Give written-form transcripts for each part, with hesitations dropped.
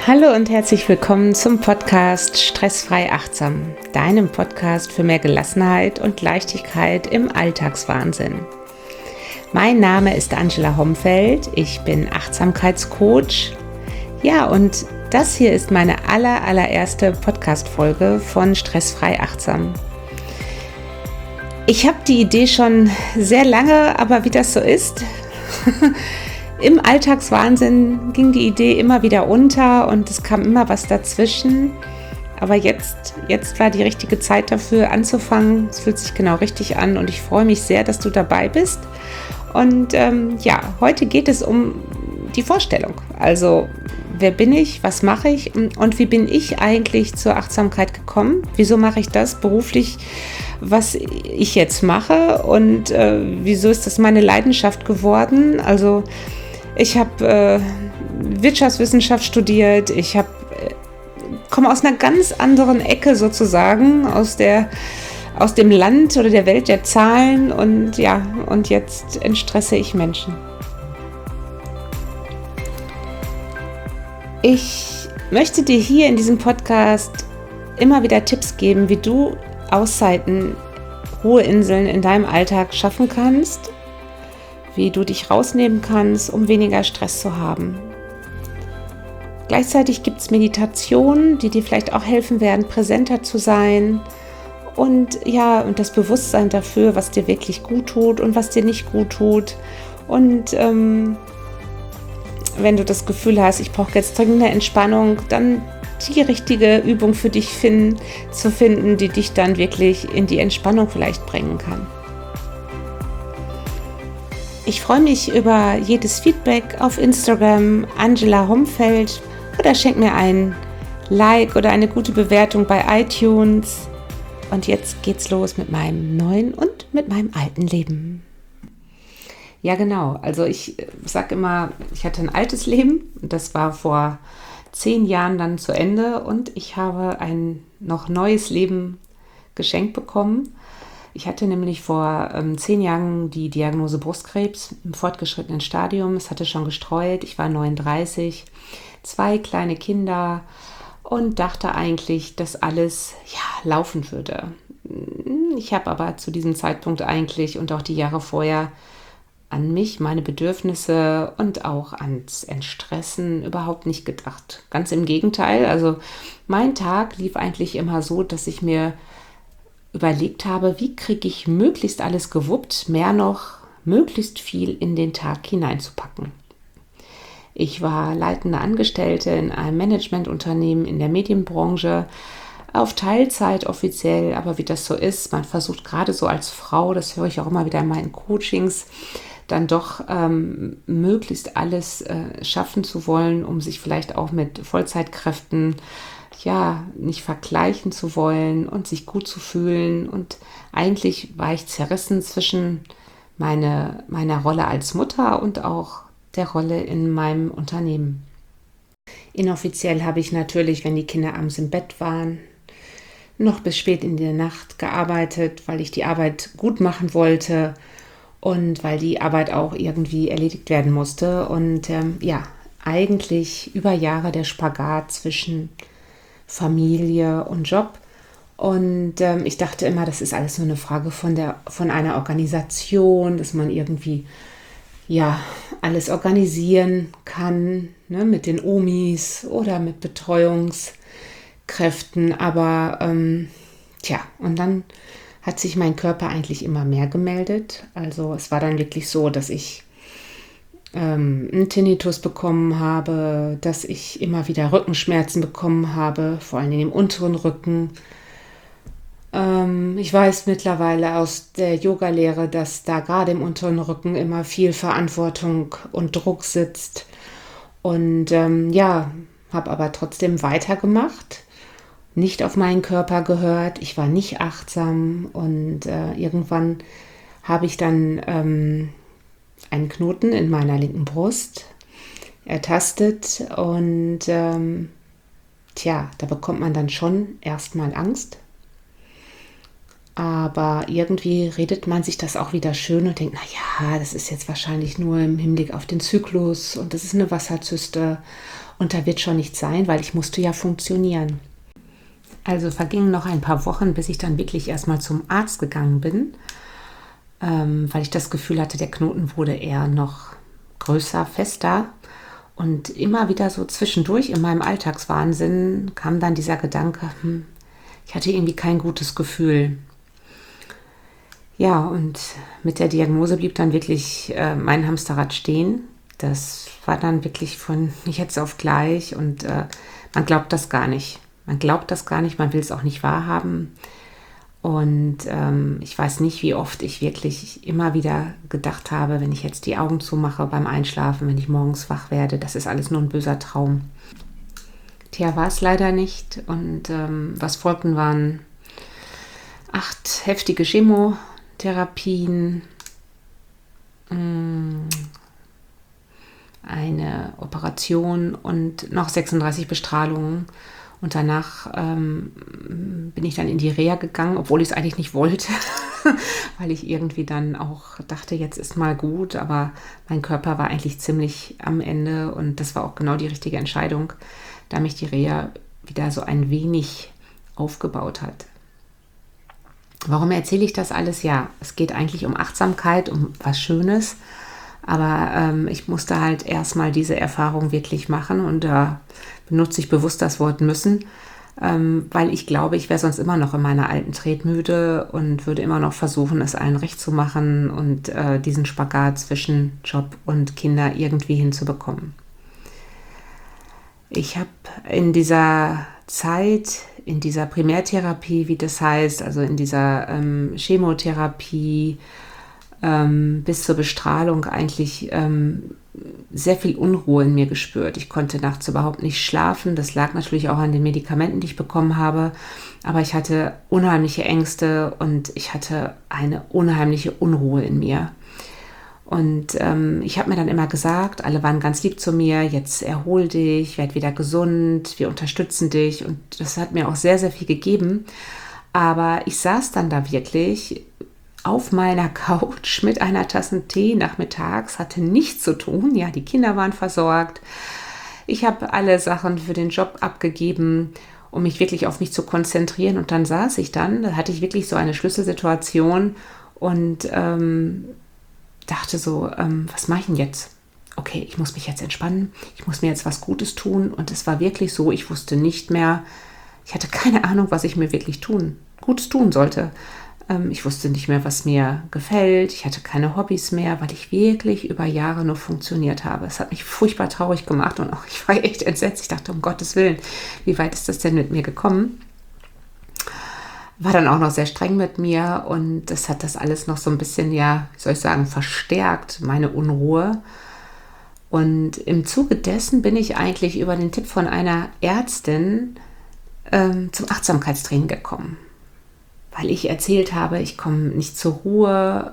Hallo und herzlich willkommen zum Podcast Stressfrei Achtsam, deinem Podcast für mehr Gelassenheit und Leichtigkeit im Alltagswahnsinn. Mein Name ist Angela Homfeld, ich bin Achtsamkeitscoach. Ja, und das hier ist meine allererste Podcast-Folge von Stressfrei Achtsam. Ich habe die Idee schon sehr lange, aber wie das so ist, im Alltagswahnsinn ging die Idee immer wieder unter und es kam immer was dazwischen. Aber jetzt war die richtige Zeit dafür anzufangen. Es fühlt sich genau richtig an und ich freue mich sehr, dass du dabei bist. Und heute geht es um die Vorstellung. Also, wer bin ich, was mache ich und wie bin ich eigentlich zur Achtsamkeit gekommen? Wieso mache ich das beruflich, was ich jetzt mache? Und wieso ist das meine Leidenschaft geworden? Also, ich habe Wirtschaftswissenschaft studiert, ich komme aus einer ganz anderen Ecke sozusagen, aus dem Land oder der Welt der Zahlen und jetzt entstresse ich Menschen. Ich möchte dir hier in diesem Podcast immer wieder Tipps geben, wie du Auszeiten, Ruheinseln in deinem Alltag schaffen kannst, wie du dich rausnehmen kannst, um weniger Stress zu haben. Gleichzeitig gibt es Meditationen, die dir vielleicht auch helfen werden, präsenter zu sein und das Bewusstsein dafür, was dir wirklich gut tut und was dir nicht gut tut. Und wenn du das Gefühl hast, ich brauche jetzt dringende Entspannung, dann die richtige Übung für dich zu finden, die dich dann wirklich in die Entspannung vielleicht bringen kann. Ich freue mich über jedes Feedback auf Instagram, Angela Homfeld, oder schenk mir ein Like oder eine gute Bewertung bei iTunes. Und jetzt geht's los mit meinem neuen und mit meinem alten Leben. Ja, genau. Also ich sage immer, ich hatte ein altes Leben. Das war vor 10 Jahren dann zu Ende und ich habe ein noch neues Leben geschenkt bekommen. Ich hatte nämlich vor 10 Jahren die Diagnose Brustkrebs im fortgeschrittenen Stadium. Es hatte schon gestreut. Ich war 39, 2 kleine Kinder und dachte eigentlich, dass alles laufen würde. Ich habe aber zu diesem Zeitpunkt eigentlich und auch die Jahre vorher an mich, meine Bedürfnisse und auch ans Entstressen überhaupt nicht gedacht. Ganz im Gegenteil. Also mein Tag lief eigentlich immer so, dass ich mir überlegt habe, wie kriege ich möglichst alles gewuppt, mehr noch, möglichst viel in den Tag hineinzupacken. Ich war leitende Angestellte in einem Managementunternehmen in der Medienbranche, auf Teilzeit offiziell, aber wie das so ist, man versucht gerade so als Frau, das höre ich auch immer wieder in meinen Coachings, dann doch möglichst alles schaffen zu wollen, um sich vielleicht auch mit Vollzeitkräften nicht vergleichen zu wollen und sich gut zu fühlen. Und eigentlich war ich zerrissen zwischen meiner Rolle als Mutter und auch der Rolle in meinem Unternehmen. Inoffiziell habe ich natürlich, wenn die Kinder abends im Bett waren, noch bis spät in der Nacht gearbeitet, weil ich die Arbeit gut machen wollte und weil die Arbeit auch irgendwie erledigt werden musste. Und eigentlich über Jahre der Spagat zwischen Familie und Job. Und ich dachte immer, das ist alles nur eine Frage von einer Organisation, dass man irgendwie alles organisieren kann, ne, mit den Omis oder mit Betreuungskräften. Aber und dann hat sich mein Körper eigentlich immer mehr gemeldet. Also es war dann wirklich so, dass ich einen Tinnitus bekommen habe, dass ich immer wieder Rückenschmerzen bekommen habe, vor allem im unteren Rücken. Ich weiß mittlerweile aus der Yoga-Lehre, dass da gerade im unteren Rücken immer viel Verantwortung und Druck sitzt. Und habe aber trotzdem weitergemacht, nicht auf meinen Körper gehört. Ich war nicht achtsam und irgendwann habe ich dann einen Knoten in meiner linken Brust ertastet und da bekommt man dann schon erstmal Angst. Aber irgendwie redet man sich das auch wieder schön und denkt, naja, das ist jetzt wahrscheinlich nur im Hinblick auf den Zyklus und das ist eine Wasserzyste und da wird schon nichts sein, weil ich musste ja funktionieren. Also vergingen noch ein paar Wochen, bis ich dann wirklich erstmal zum Arzt gegangen bin, weil ich das Gefühl hatte, der Knoten wurde eher noch größer, fester. Und immer wieder so zwischendurch in meinem Alltagswahnsinn kam dann dieser Gedanke, ich hatte irgendwie kein gutes Gefühl. Ja, und mit der Diagnose blieb dann wirklich mein Hamsterrad stehen. Das war dann wirklich von jetzt auf gleich und man glaubt das gar nicht. Man glaubt das gar nicht, man will es auch nicht wahrhaben. Und ich weiß nicht, wie oft ich wirklich immer wieder gedacht habe, wenn ich jetzt die Augen zumache beim Einschlafen, wenn ich morgens wach werde, das ist alles nur ein böser Traum. Tja, war es leider nicht. Und was folgten, waren 8 heftige Chemotherapien, eine Operation und noch 36 Bestrahlungen. Und danach bin ich dann in die Reha gegangen, obwohl ich es eigentlich nicht wollte, weil ich irgendwie dann auch dachte, jetzt ist mal gut. Aber mein Körper war eigentlich ziemlich am Ende und das war auch genau die richtige Entscheidung, da mich die Reha wieder so ein wenig aufgebaut hat. Warum erzähle ich das alles? Ja, es geht eigentlich um Achtsamkeit, um was Schönes. Aber ich musste halt erstmal diese Erfahrung wirklich machen und da benutze ich bewusst das Wort müssen, weil ich glaube, ich wäre sonst immer noch in meiner alten Tretmühle und würde immer noch versuchen, es allen recht zu machen und diesen Spagat zwischen Job und Kinder irgendwie hinzubekommen. Ich habe in dieser Zeit, in dieser Primärtherapie, wie das heißt, also in dieser Chemotherapie, bis zur Bestrahlung eigentlich sehr viel Unruhe in mir gespürt. Ich konnte nachts überhaupt nicht schlafen. Das lag natürlich auch an den Medikamenten, die ich bekommen habe. Aber ich hatte unheimliche Ängste und ich hatte eine unheimliche Unruhe in mir. Und ich habe mir dann immer gesagt, alle waren ganz lieb zu mir, jetzt erhol dich, werd wieder gesund, wir unterstützen dich. Und das hat mir auch sehr, sehr viel gegeben. Aber ich saß dann da wirklich auf meiner Couch mit einer Tasse Tee nachmittags, hatte nichts zu tun. Ja, die Kinder waren versorgt. Ich habe alle Sachen für den Job abgegeben, um mich wirklich auf mich zu konzentrieren. Und dann saß ich dann, da hatte ich wirklich so eine Schlüsselsituation und dachte so, was mache ich denn jetzt? Okay, ich muss mich jetzt entspannen, ich muss mir jetzt was Gutes tun. Und es war wirklich so, ich wusste nicht mehr, ich hatte keine Ahnung, was ich mir wirklich Gutes tun sollte. Ich wusste nicht mehr, was mir gefällt. Ich hatte keine Hobbys mehr, weil ich wirklich über Jahre nur funktioniert habe. Es hat mich furchtbar traurig gemacht und auch ich war echt entsetzt. Ich dachte, um Gottes Willen, wie weit ist das denn mit mir gekommen? War dann auch noch sehr streng mit mir und das hat das alles noch so ein bisschen, ja, wie soll ich sagen, verstärkt, meine Unruhe. Und im Zuge dessen bin ich eigentlich über den Tipp von einer Ärztin zum Achtsamkeitstraining gekommen. Weil ich erzählt habe, ich komme nicht zur Ruhe,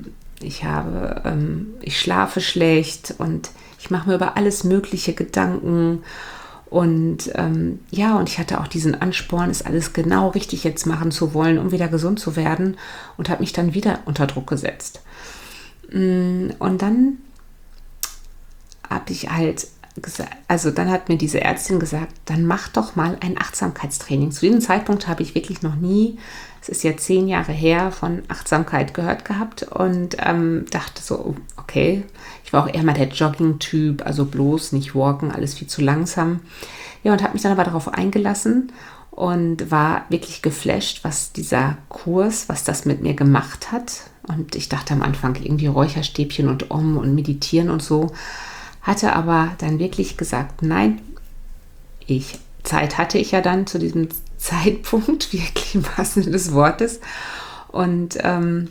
ich schlafe schlecht und ich mache mir über alles mögliche Gedanken und und ich hatte auch diesen Ansporn, es alles genau richtig jetzt machen zu wollen, um wieder gesund zu werden und habe mich dann wieder unter Druck gesetzt. Und dann habe ich halt dann hat mir diese Ärztin gesagt, dann mach doch mal ein Achtsamkeitstraining. Zu diesem Zeitpunkt habe ich wirklich noch nie, es ist ja 10 Jahre her, von Achtsamkeit gehört gehabt und dachte so, okay, ich war auch eher mal der Jogging-Typ, also bloß nicht walken, alles viel zu langsam. Ja, und habe mich dann aber darauf eingelassen und war wirklich geflasht, was dieser Kurs, was das mit mir gemacht hat. Und ich dachte am Anfang irgendwie Räucherstäbchen und Om und Meditieren und so. Hatte aber dann wirklich gesagt, nein, Zeit hatte ich ja dann zu diesem Zeitpunkt, wirklich im wahrsten Sinne des Wortes. Und habe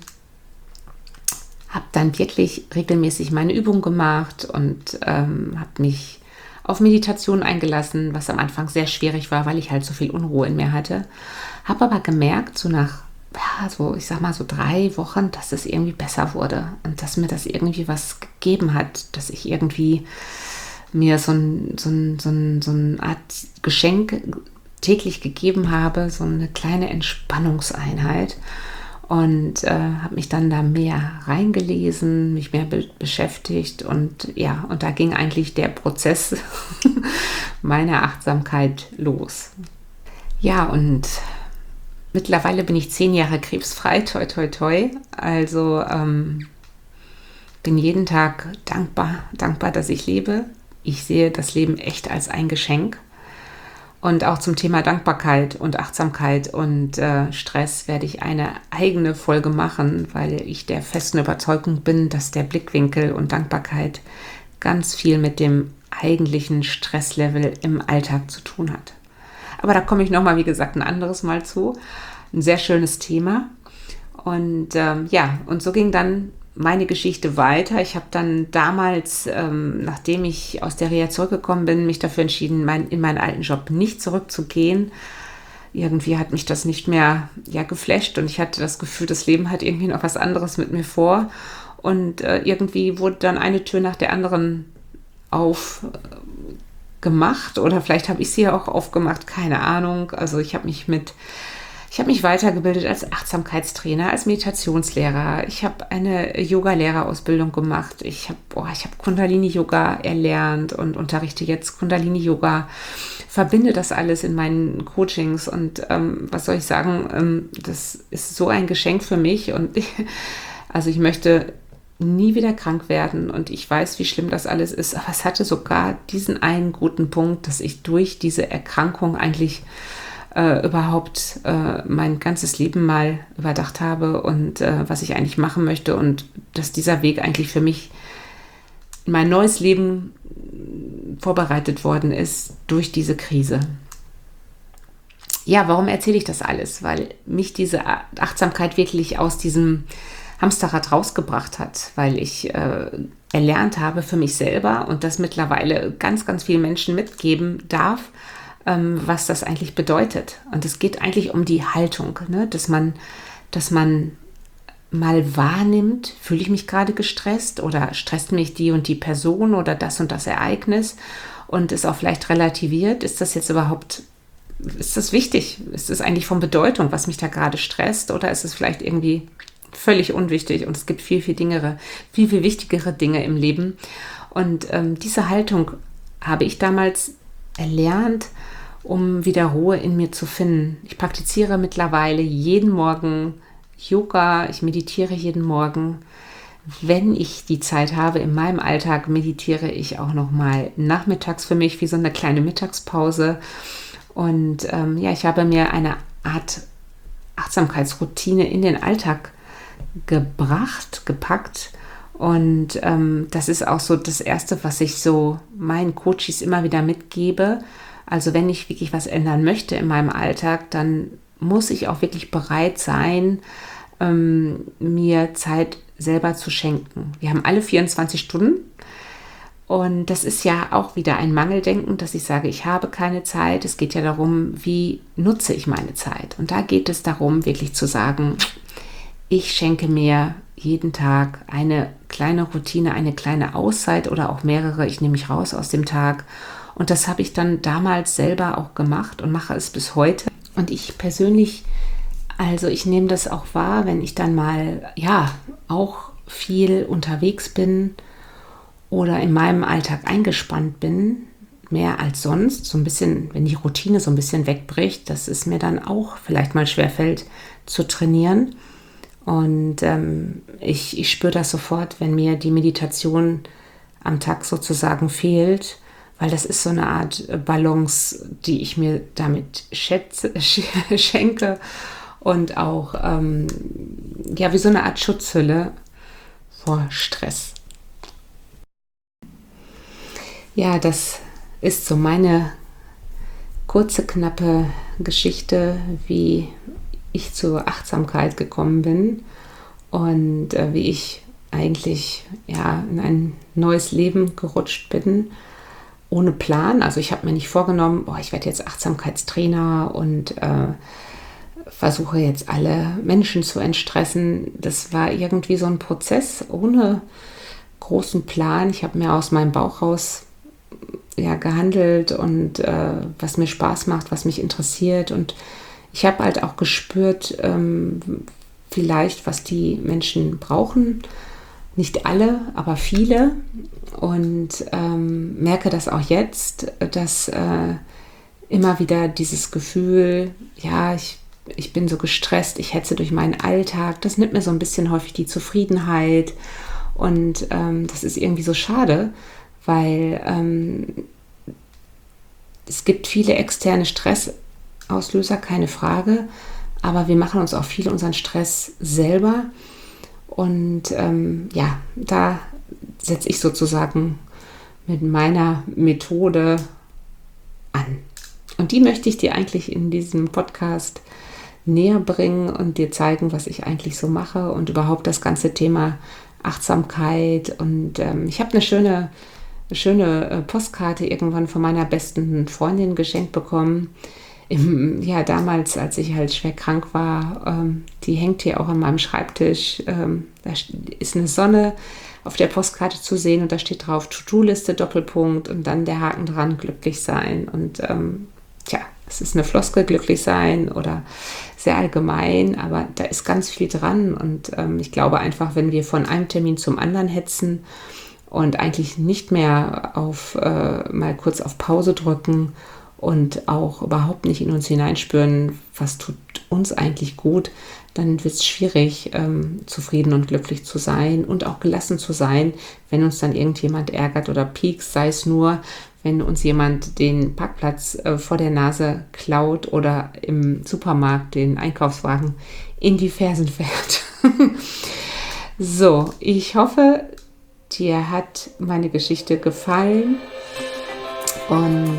dann wirklich regelmäßig meine Übungen gemacht und habe mich auf Meditation eingelassen, was am Anfang sehr schwierig war, weil ich halt so viel Unruhe in mir hatte. Habe aber gemerkt, so nach, ich sag mal so 3 Wochen, dass es irgendwie besser wurde und dass mir das irgendwie was gegeben hat, dass ich irgendwie mir so eine Art Geschenk täglich gegeben habe, so eine kleine Entspannungseinheit. und habe mich dann da mehr reingelesen, mich mehr beschäftigt und ja, und da ging eigentlich der Prozess meiner Achtsamkeit los. Ja, und mittlerweile bin ich 10 Jahre krebsfrei, toi toi toi, also bin jeden Tag dankbar, dass ich lebe. Ich sehe das Leben echt als ein Geschenk. Und auch zum Thema Dankbarkeit und Achtsamkeit und Stress werde ich eine eigene Folge machen, weil ich der festen Überzeugung bin, dass der Blickwinkel und Dankbarkeit ganz viel mit dem eigentlichen Stresslevel im Alltag zu tun hat. Aber da komme ich nochmal, wie gesagt, ein anderes Mal zu. Ein sehr schönes Thema. Und ja, und so ging dann meine Geschichte weiter. Ich habe dann damals, nachdem ich aus der Reha zurückgekommen bin, mich dafür entschieden, in meinen alten Job nicht zurückzugehen. Irgendwie hat mich das nicht mehr geflasht und ich hatte das Gefühl, das Leben hat irgendwie noch was anderes mit mir vor. Und irgendwie wurde dann eine Tür nach der anderen aufgemacht oder vielleicht habe ich sie ja auch aufgemacht, keine Ahnung. Also ich habe mich weitergebildet als Achtsamkeitstrainer, als Meditationslehrer. Ich habe eine Yoga-Lehrerausbildung gemacht. Ich habe Kundalini-Yoga erlernt und unterrichte jetzt Kundalini-Yoga. Verbinde das alles in meinen Coachings und was soll ich sagen, das ist so ein Geschenk für mich und ich möchte nie wieder krank werden und ich weiß, wie schlimm das alles ist, aber es hatte sogar diesen einen guten Punkt, dass ich durch diese Erkrankung eigentlich überhaupt mein ganzes Leben mal überdacht habe und was ich eigentlich machen möchte und dass dieser Weg eigentlich für mich mein neues Leben vorbereitet worden ist durch diese Krise. Ja, warum erzähle ich das alles? Weil mich diese Achtsamkeit wirklich aus diesem Hamsterrad rausgebracht hat, weil ich erlernt habe für mich selber und das mittlerweile ganz, ganz vielen Menschen mitgeben darf, was das eigentlich bedeutet. Und es geht eigentlich um die Haltung, ne? dass man mal wahrnimmt, fühle ich mich gerade gestresst oder stresst mich die und die Person oder das und das Ereignis und es auch vielleicht relativiert. Ist das wichtig? Ist das eigentlich von Bedeutung, was mich da gerade stresst oder ist es vielleicht irgendwie völlig unwichtig und es gibt viel, viel wichtigere Dinge im Leben. Und diese Haltung habe ich damals erlernt, um wieder Ruhe in mir zu finden. Ich praktiziere mittlerweile jeden Morgen Yoga, ich meditiere jeden Morgen. Wenn ich die Zeit habe, in meinem Alltag meditiere ich auch noch mal nachmittags für mich, wie so eine kleine Mittagspause. Und ich habe mir eine Art Achtsamkeitsroutine in den Alltag gepackt. Und das ist auch so das Erste, was ich so meinen Coaches immer wieder mitgebe. Also wenn ich wirklich was ändern möchte in meinem Alltag, dann muss ich auch wirklich bereit sein, mir Zeit selber zu schenken. Wir haben alle 24 Stunden und das ist ja auch wieder ein Mangeldenken, dass ich sage, ich habe keine Zeit. Es geht ja darum, wie nutze ich meine Zeit? Und da geht es darum, wirklich zu sagen, ich schenke mir jeden Tag eine kleine Routine, eine kleine Auszeit oder auch mehrere. Ich nehme mich raus aus dem Tag. Und das habe ich dann damals selber auch gemacht und mache es bis heute. Und ich persönlich, ich nehme das auch wahr, wenn ich dann mal, auch viel unterwegs bin oder in meinem Alltag eingespannt bin, mehr als sonst, so ein bisschen, wenn die Routine so ein bisschen wegbricht, dass es mir dann auch vielleicht mal schwerfällt zu trainieren. Und ich spüre das sofort, wenn mir die Meditation am Tag sozusagen fehlt, weil das ist so eine Art Balance, die ich mir damit schenke und auch wie so eine Art Schutzhülle vor Stress. Ja, das ist so meine kurze, knappe Geschichte, wie ich zur Achtsamkeit gekommen bin und wie ich eigentlich in ein neues Leben gerutscht bin, ohne Plan. Also ich habe mir nicht vorgenommen, ich werde jetzt Achtsamkeitstrainer und versuche jetzt alle Menschen zu entstressen. Das war irgendwie so ein Prozess ohne großen Plan. Ich habe mir aus meinem Bauch raus gehandelt und was mir Spaß macht, was mich interessiert. Und ich habe halt auch gespürt, vielleicht, was die Menschen brauchen. Nicht alle, aber viele. Und merke das auch jetzt, dass immer wieder dieses Gefühl, ja, ich bin so gestresst, ich hetze durch meinen Alltag. Das nimmt mir so ein bisschen häufig die Zufriedenheit. Und das ist irgendwie so schade, weil es gibt viele externe Stressauslöser, keine Frage. Aber wir machen uns auch viel unseren Stress selber. Und da setze ich sozusagen mit meiner Methode an. Und die möchte ich dir eigentlich in diesem Podcast näher bringen und dir zeigen, was ich eigentlich so mache und überhaupt das ganze Thema Achtsamkeit. Und ich habe eine schöne Postkarte irgendwann von meiner besten Freundin geschenkt bekommen. Damals, als ich halt schwer krank war, die hängt hier auch an meinem Schreibtisch. Da ist eine Sonne auf der Postkarte zu sehen und da steht drauf To-Do-Liste, Doppelpunkt und dann der Haken dran, glücklich sein. Und es ist eine Floskel, glücklich sein oder sehr allgemein, aber da ist ganz viel dran. Und ich glaube einfach, wenn wir von einem Termin zum anderen hetzen und eigentlich nicht mehr mal kurz auf Pause drücken und auch überhaupt nicht in uns hineinspüren, was tut uns eigentlich gut, dann wird es schwierig, zufrieden und glücklich zu sein und auch gelassen zu sein, wenn uns dann irgendjemand ärgert oder piekst, sei es nur, wenn uns jemand den Parkplatz vor der Nase klaut oder im Supermarkt den Einkaufswagen in die Fersen fährt. So, ich hoffe, dir hat meine Geschichte gefallen und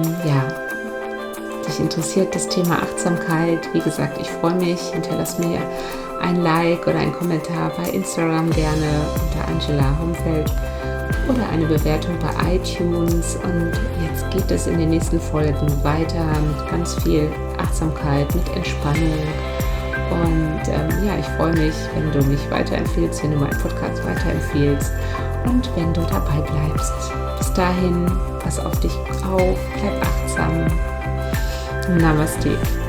dich interessiert das Thema Achtsamkeit. Wie gesagt, ich freue mich. Hinterlass mir ein Like oder einen Kommentar bei Instagram gerne unter Angela Homfeld oder eine Bewertung bei iTunes. Und jetzt geht es in den nächsten Folgen weiter mit ganz viel Achtsamkeit, mit Entspannung. Und ich freue mich, wenn du mich weiterempfiehlst, wenn du meinen Podcast weiterempfiehlst und wenn du dabei bleibst. Bis dahin, pass auf dich auf, bleib achtsam. Namaste.